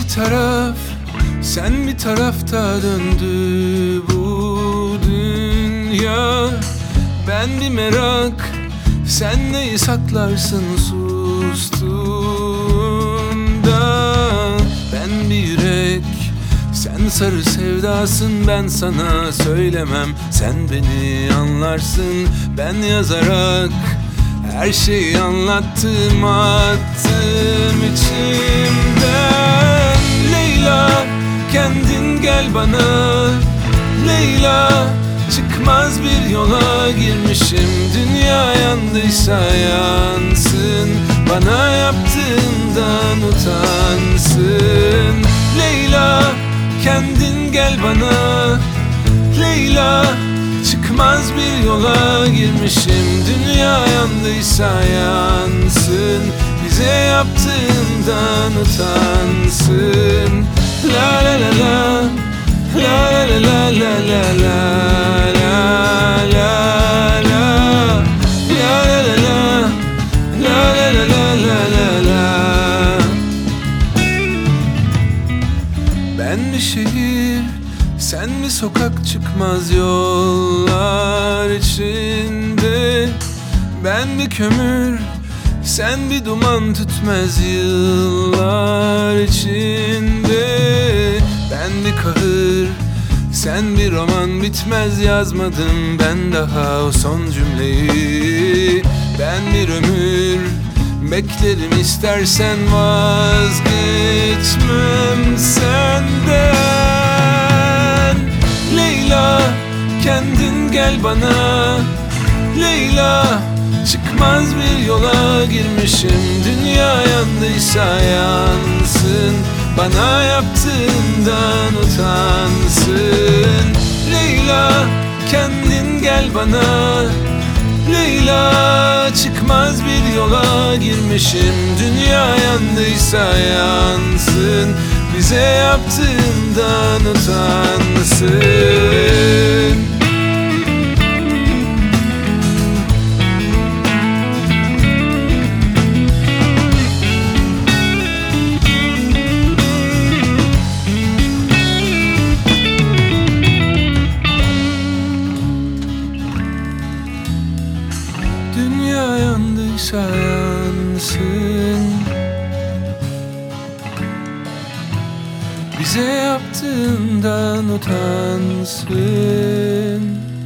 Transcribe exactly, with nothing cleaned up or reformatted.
taraf, sen bir tarafta döndü bu dünya. Ben bir merak, sen neyi saklarsın sustuğunda. Ben bir yürek, sen sarı sevdasın. Ben sana söylemem, sen beni anlarsın. Ben yazarak her şeyi anlattım, attım içimden. Leyla, kendin gel bana. Leyla, çıkmaz bir yola girmişim. Dünya yandıysa yansın, bana yaptığından utansın. Leyla, kendin gel bana. Leyla, çıkmaz bir yola girmişim. Dünya yandıysa yansın, bize yaptığından utansın. La la la la, la la la la la la la la la la, la la la la, la la la la la la. Ben bir şehir, sen bir sokak, çıkmaz yollar içinde. Ben bir kömür, sen bir duman, tütmez yıllar içinde. Ben bir kahır, sen bir roman, bitmez yazmadım ben daha o son cümleyi. Ben bir ömür beklerim, istersen vazgeçmem senden. Leyla, kendin gel bana. Leyla, çıkmaz bir yola girmişim. Dünya yandıysa yansın, bana yaptığından utansın. Leyla, kendin gel bana. Leyla, çıkmaz bir yola girmişim. Dünya yandıysa yansın, bize yaptığından utansın. Dünya yandıysa yansın, bize yaptığından utansın.